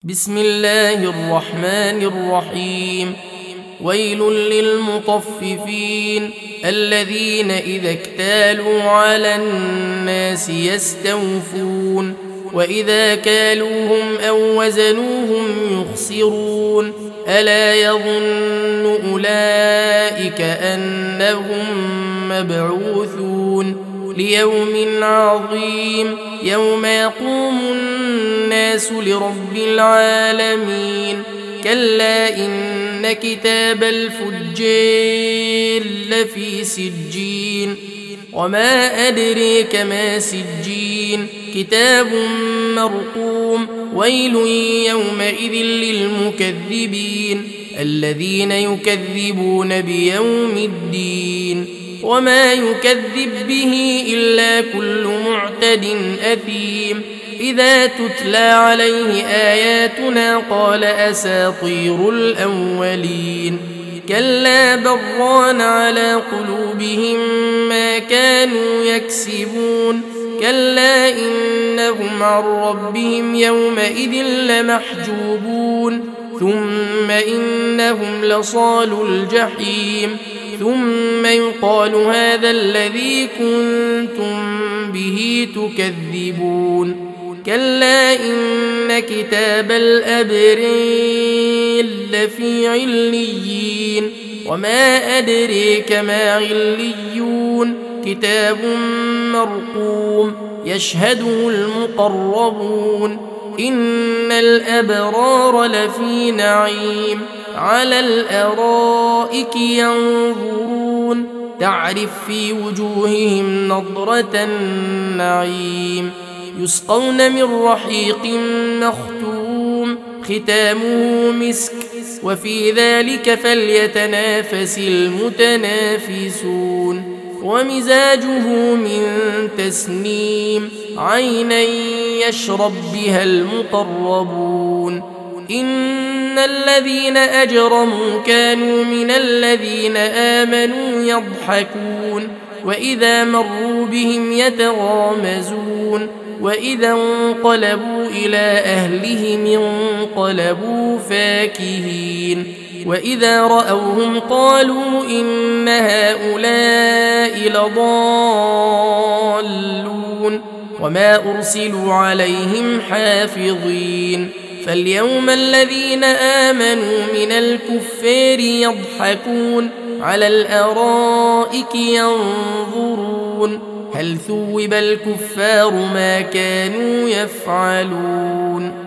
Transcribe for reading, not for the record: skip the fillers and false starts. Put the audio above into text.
بسم الله الرحمن الرحيم. ويل للمطففين الذين إذا اكتالوا على الناس يستوفون وإذا كالوهم أو وزنوهم يخسرون ألا يظن أولئك أنهم مبعوثون ليوم عظيم يوم يقوم الناس لرب العالمين. كلا إن كتاب الفجار لفي سجين وما أدريك ما سجين كتاب مرقوم. ويل يومئذ للمكذبين الذين يكذبون بيوم الدين وما يكذب به إلا كل معتد أثيم. إذا تتلى عليه آياتنا قال أساطير الأولين. كلا بران على قلوبهم ما كانوا يكسبون. كلا إنهم عن ربهم يومئذ لمحجوبون ثم إنهم لصالوا الجحيم ثم يقال هذا الذي كنتم به تكذبون. كلا إن كتاب الأبرار لفي عليين وما أدريك ما عليون كتاب مرقوم يشهده المقربون. إن الأبرار لفي نعيم على الأرائك ينظرون تعرف في وجوههم نضرة النعيم يسقون من رحيق مختوم ختامه مسك وفي ذلك فليتنافس المتنافسون. ومزاجه من تسنيم عينا يشرب بها المقربون. إن الذين أجرموا كانوا من الذين آمنوا يضحكون وإذا مروا بهم يتغامزون وإذا انقلبوا إلى أهلهم انقلبوا فاكهين وإذا رأوهم قالوا إن هؤلاء لضالون وما أرسلوا عليهم حافظين. فاليوم الذين آمنوا من الكفار يضحكون على الأرائك ينظرون هل ثوب الكفار ما كانوا يفعلون.